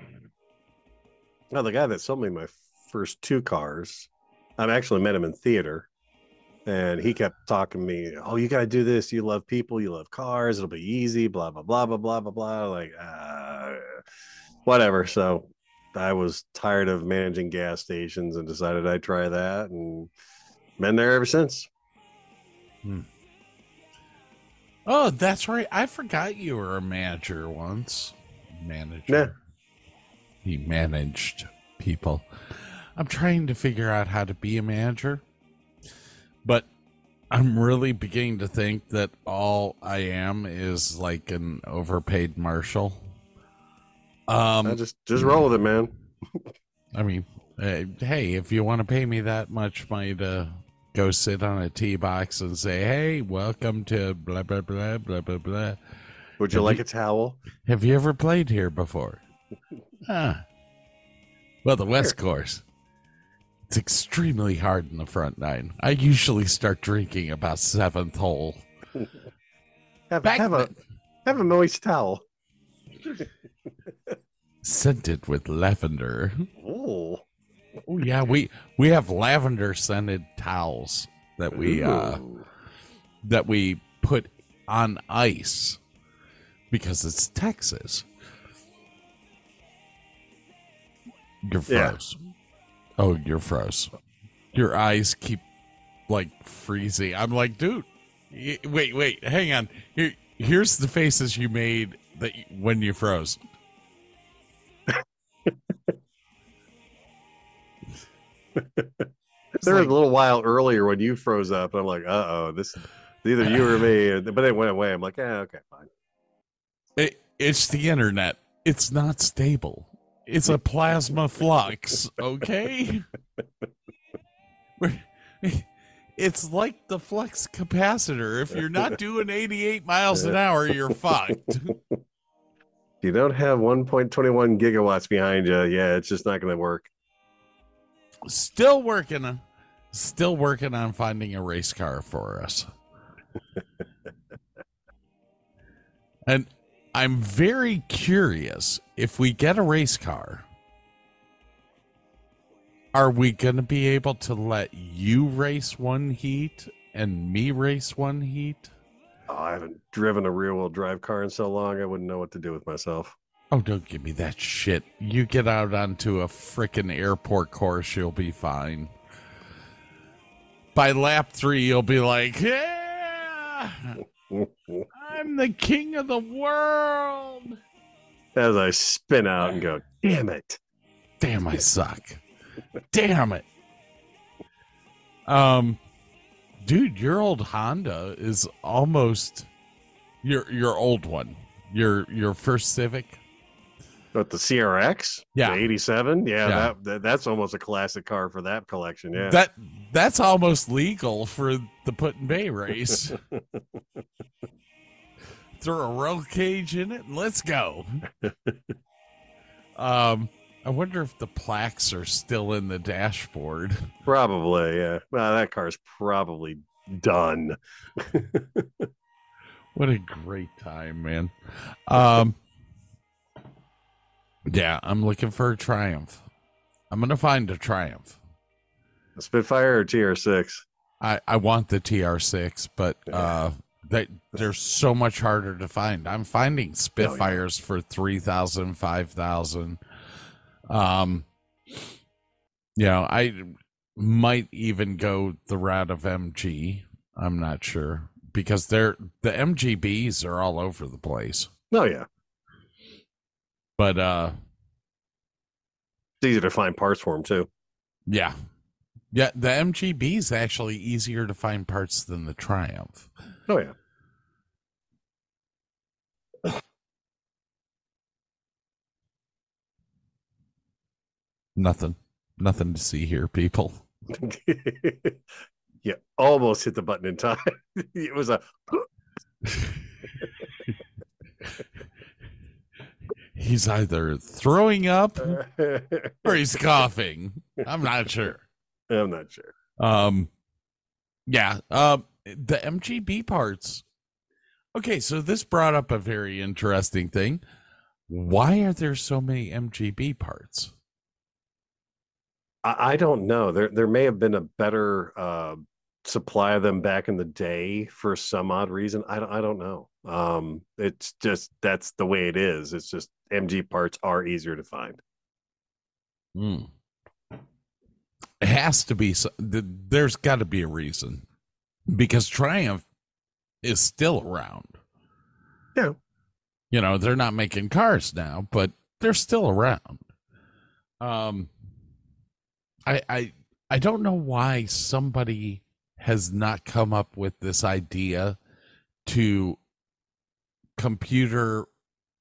the guy that sold me my first 2 cars, I've actually met him in theater, and he kept talking to me. Oh, you got to do this. You love people. You love cars. It'll be easy. Blah blah blah blah blah blah blah. Like, whatever. So I was tired of managing gas stations and decided I'd try that, and been there ever since. Oh, that's right. I forgot you were a manager once. Yeah. He managed people. I'm trying to figure out how to be a manager, but I'm really beginning to think that all I am is like an overpaid marshal. Just roll with it, man. I mean, hey, if you want to pay me that much money to go sit on a tee box and say, hey, welcome to blah, blah, blah, blah, blah, blah. Would you like a towel? Have you ever played here before? Well, the West Course. It's extremely hard in the front 9. I usually start drinking about 7th hole. Have a moist towel. Scented with lavender. Oh yeah, we have lavender scented towels that we put on ice because it's Texas. You're froze. Yeah. Oh, you're froze. Your eyes keep like freezing. I'm like, dude, wait, hang on. Here's the faces you made when you froze. There was a little while earlier when you froze up. I'm like, this either you or me. But it went away. I'm like, okay, fine. It's the internet. It's not stable. It's a plasma flux, okay? It's like the flux capacitor. If you're not doing 88 miles an hour, you're fucked. You don't have 1.21 gigawatts behind you. Yeah, it's just not going to work. Still working on finding a race car for us. And I'm very curious, if we get a race car, are we going to be able to let you race one heat and me race one heat? Oh, I haven't driven a rear-wheel drive car in so long, I wouldn't know what to do with myself. Oh, don't give me that shit. You get out onto a frickin' airport course, you'll be fine. By lap 3, you'll be like, yeah, I'm the king of the world. As I spin out and go, damn it. Damn, I suck. Damn it. Dude, your old Honda is almost your old one. Your first Civic. But the CRX? Yeah. The 87? Yeah, that's almost a classic car for that collection, yeah. That's almost legal for the Put in Bay race. Throw a roll cage in it and let's go. I wonder if the plaques are still in the dashboard. Probably, yeah. Well, that car's probably done. What a great time, man. Yeah, I'm looking for a Triumph. I'm going to find a Triumph. A Spitfire or TR6? I want the TR6, but they're so much harder to find. I'm finding Spitfires for $3,000, $5,000. I might even go the route of MG. I'm not sure because the MGBs are all over the place. Oh yeah, but it's easier to find parts for them too. Yeah, the MGB is actually easier to find parts than the Triumph. Oh yeah. Nothing to see here, people. Yeah, almost hit the button in time. It was a he's either throwing up or he's coughing. I'm not sure. I'm not sure. The MGB parts. Okay, so this brought up a very interesting thing. Why are there so many MGB parts? I don't know. There may have been a better supply of them back in the day for some odd reason. I don't know. It's just that's the way it is. It's just MG parts are easier to find. It has to be. There's got to be a reason because Triumph is still around. Yeah. They're not making cars now, but they're still around. I don't know why somebody has not come up with this idea to computer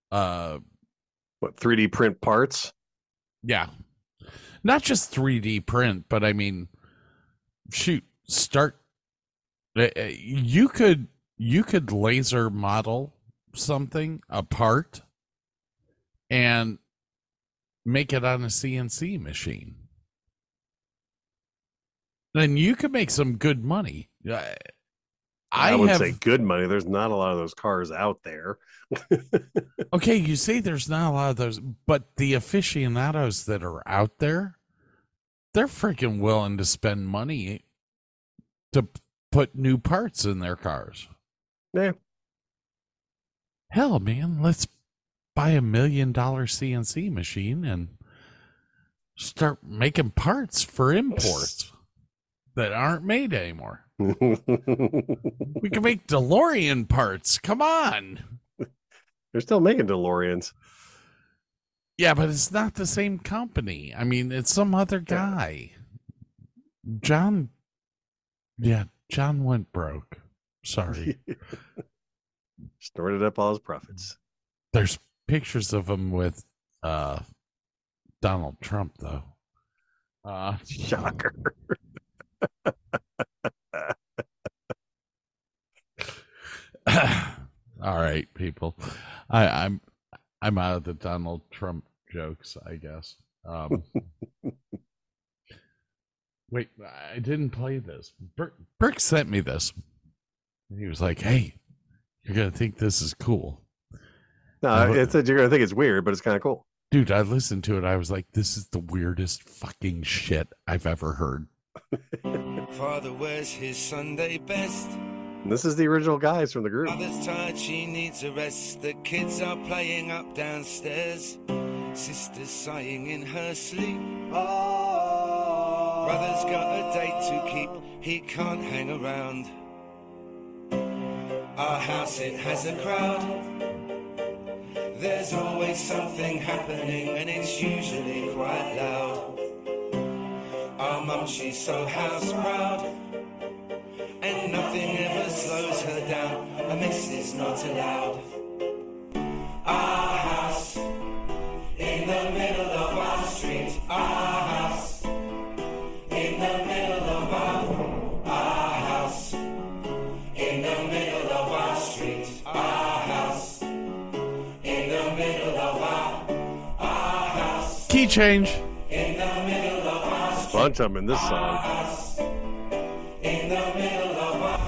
3D print parts? Yeah. Not just 3D print, but I mean you could laser model something apart and make it on a CNC machine. Then you could make some good money. I would say good money. There's not a lot of those cars out there. Okay, you say there's not a lot of those, but the aficionados that are out there, they're freaking willing to spend money to put new parts in their cars. Yeah. Hell, man, let's buy $1 million CNC machine and start making parts for imports that aren't made anymore. We can make DeLorean parts. Come on. They're still making DeLoreans. Yeah, but it's not the same company. I mean, it's some other guy. John went broke. Sorry. Snorted up all his profits. There's pictures of him with Donald Trump, though. Shocker. All right, people. I'm out of the Donald Trump jokes, I guess. Wait, I didn't play this. Burke sent me this. He was like, "Hey, you're gonna think this is cool." No, it's you're gonna think it's weird, but it's kind of cool. Dude, I listened to it. I was like, "This is the weirdest fucking shit I've ever heard." Father wears his Sunday best. And this is the original guys from the group. Mother's tired, she needs a rest. The kids are playing up downstairs. Sister's sighing in her sleep. Brother's got a date to keep. He can't hang around. Our house, it has a crowd. There's always something happening, and it's usually quite loud. Our mum, she's so house proud, and nothing ever slows her down. A mess is not allowed. Our house, in the middle of our street. Our house, in the middle of our house, in the middle of our street. Our house, in the middle of our house. Key change. In the middle of our street. Bunch of them in this song. House, in the middle of our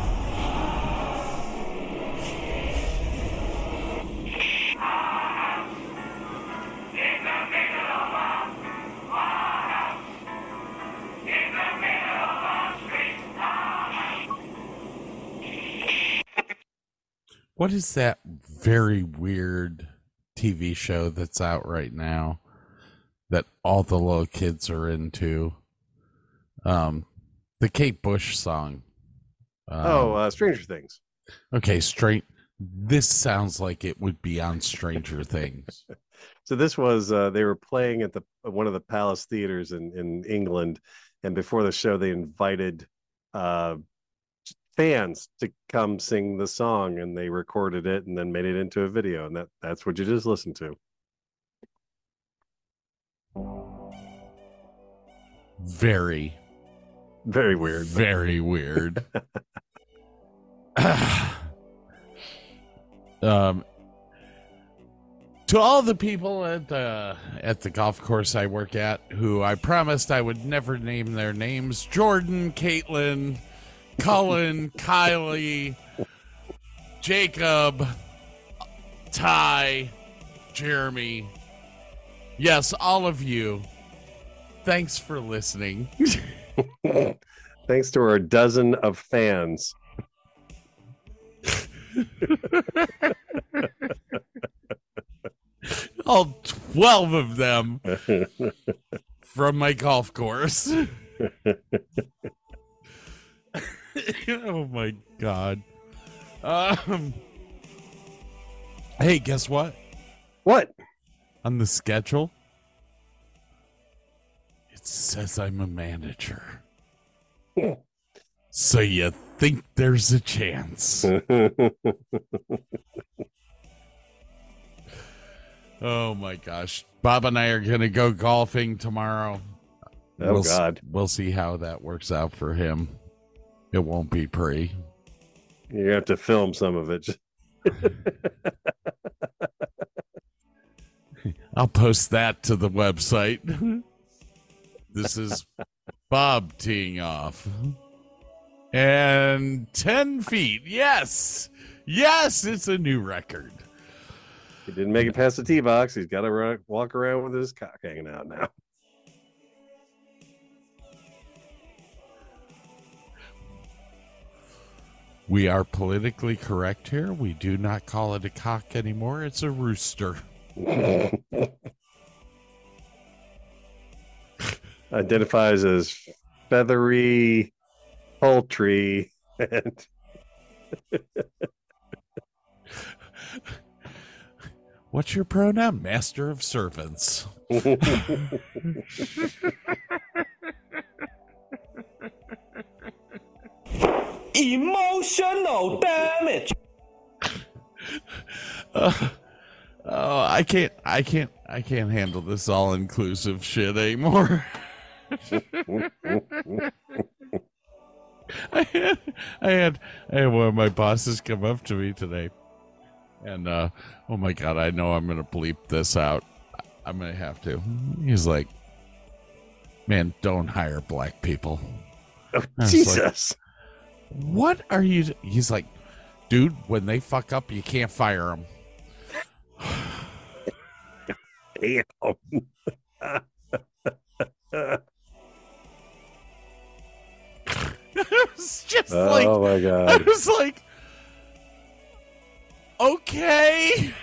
What is that very weird TV show that's out right now that all the little kids are into? The Kate Bush song. Stranger Things. Okay, this sounds like it would be on Stranger Things. So this was they were playing at one of the Palace Theaters in England, and before the show they invited fans to come sing the song, and they recorded it and then made it into a video, and that's what you just listened to. Very, very weird. Very weird. To all the people at the golf course I work at, who I promised I would never name their names: Jordan, Caitlin, Cullen, Kylie, Jacob, Ty, Jeremy. Yes, all of you. Thanks for listening. Thanks to our dozen of fans. All 12 of them from my golf course. Oh my God. Hey, guess what? What? On the schedule, it says I'm a manager. So you think there's a chance. Oh my gosh. Bob and I are going to go golfing tomorrow. Oh, God. We'll see how that works out for him. It won't be pretty. You have to film some of it. I'll post that to the website. This is Bob teeing off. And 10 feet. Yes. Yes, it's a new record. He didn't make it past the tee box. He's got to walk around with his cock hanging out now. We are politically correct here. We do not call it a cock anymore. It's a rooster. Identifies as feathery, poultry, and what's your pronoun? Master of servants. Emotional damage. I can't handle this all-inclusive shit anymore. I had one of my bosses come up to me today, and oh my god, I know I'm gonna bleep this out. I'm gonna have to. He's like, "Man, don't hire black people." Oh, Jesus! Like, what are you? He's like, "Dude, when they fuck up, you can't fire them." Damn. It was just oh my god! I was like, okay.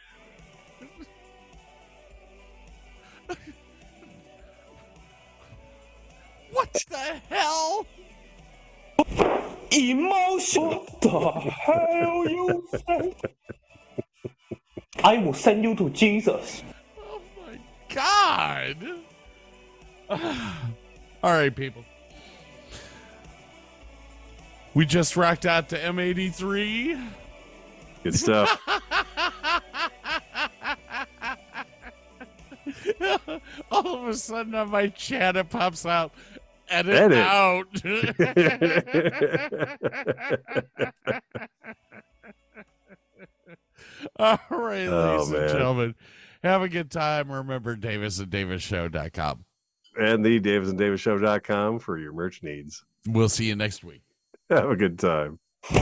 What the hell? Emotion. What the hell you say? I will send you to Jesus. Oh my god. All right, people. We just rocked out to M83. Good stuff. All of a sudden on my chat it pops out. Edit. Out. All right, ladies and gentlemen. Have a good time. Remember, DavisandDavisShow.com. And the DavisandDavisShow.com for your merch needs. We'll see you next week. Have a good time.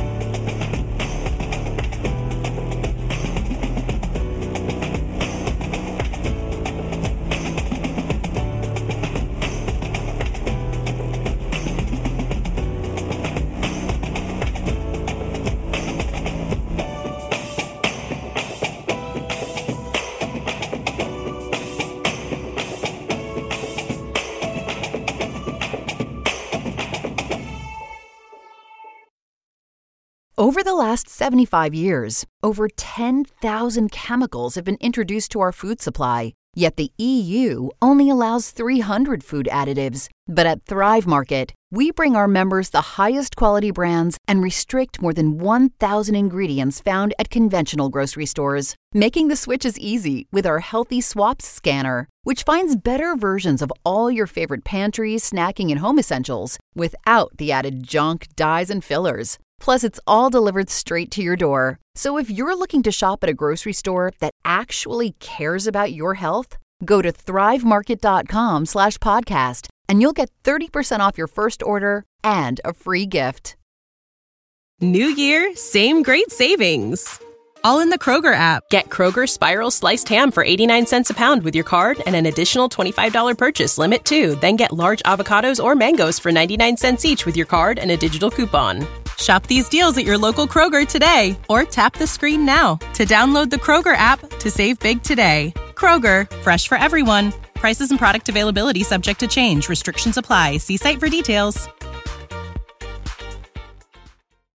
Over the last 75 years, over 10,000 chemicals have been introduced to our food supply. Yet the EU only allows 300 food additives. But at Thrive Market, we bring our members the highest quality brands and restrict more than 1,000 ingredients found at conventional grocery stores, making the switches easy with our Healthy Swaps scanner, which finds better versions of all your favorite pantry, snacking, and home essentials without the added junk, dyes, and fillers. Plus, it's all delivered straight to your door. So if you're looking to shop at a grocery store that actually cares about your health, go to thrivemarket.com/podcast and you'll get 30% off your first order and a free gift. New year, same great savings. All in the Kroger app. Get Kroger Spiral Sliced Ham for 89 cents a pound with your card and an additional $25 purchase limit too. Then get large avocados or mangoes for 99 cents each with your card and a digital coupon. Shop these deals at your local Kroger today or tap the screen now to download the Kroger app to save big today. Kroger, fresh for everyone. Prices and product availability subject to change. Restrictions apply. See site for details.